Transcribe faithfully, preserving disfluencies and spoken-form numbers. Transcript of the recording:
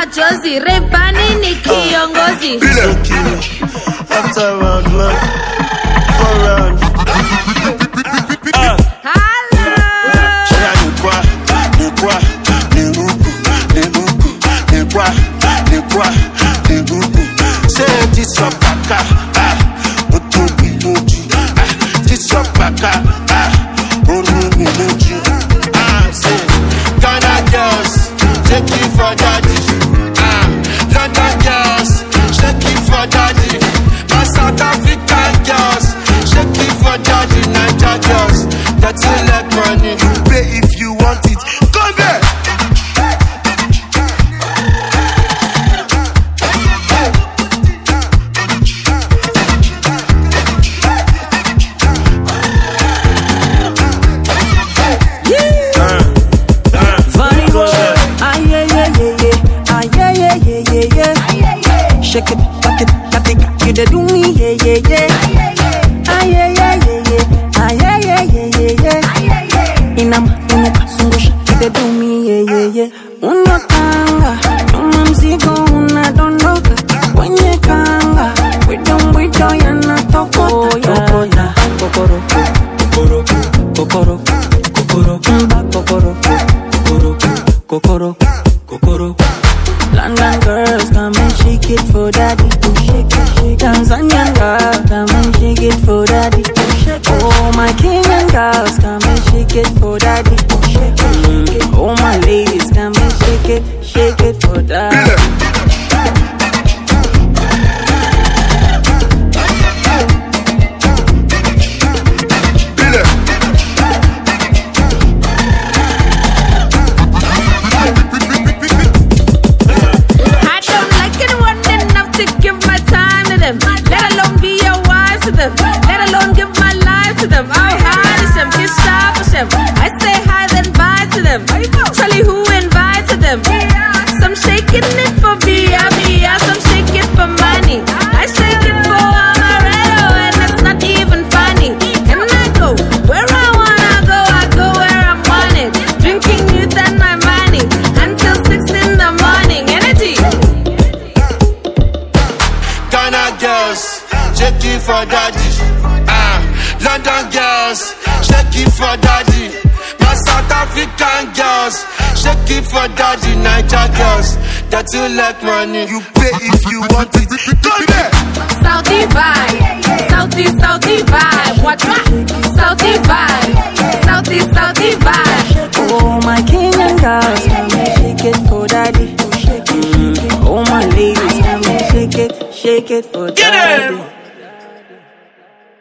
majozi, Rayvanny ni kiongozi. After round one, four round. Say this your baka, ah, oto biloju, ah, this your baka, ah, onu biloju, ah, say, Ghana girls, shake it for daddy, ah, London girls, shake it for daddy, my South African girls, shake it for daddy, Niger girls, that's a like money, you pay if you want it, come there. Shake it, back it, cut it, you the do me, yeah, yeah, yeah. Ah, yeah, yeah, yeah, yeah. Ah, yeah, yeah, yeah, yeah, yeah. Inam, inam, sungu, you the do me, yeah, yeah, yeah. Una kanga, una mzigo, una dondoka. Kwenye kanga, we don't, we don't, yana toko, yeah. Kokoro, kokoro, kokoro, kokoro, mba, kokoro, kokoro, kokoro, kokoro. London girls, come and shake it for daddy. Shake it, shake it. Tanzanian girls, come and shake it for daddy. Shake it. Oh, my Kenyan girls, come and shake it for daddy. Shake it, shake it. Oh, my ladies, come and shake it, shake it for daddy. Let alone be your wife to them. Let alone give my life to them. I hide them, kiss sharp them. I say hi then bye to them. Charlie, who invited them? Some shaking it for B R B, some shake it for money. I shake it for Amaretto, and it's not even funny. And I go where I wanna go, I go where I'm wanted. Drinking youth and my money until six in the morning. Energy. Ghana girls, shake it for daddy. Ah, London girls, shake it for daddy. My South African girls, shake it for daddy. Niger girls, that you like money, you pay if you want it. Come there. Saudi vibe, Saudi Saudi vibe. What? Saudi vibe, Saudi Saudi vibe. Oh, my Kenyan girls, come and shake it for daddy. Mm. Oh, my ladies, come and shake it, shake it for daddy.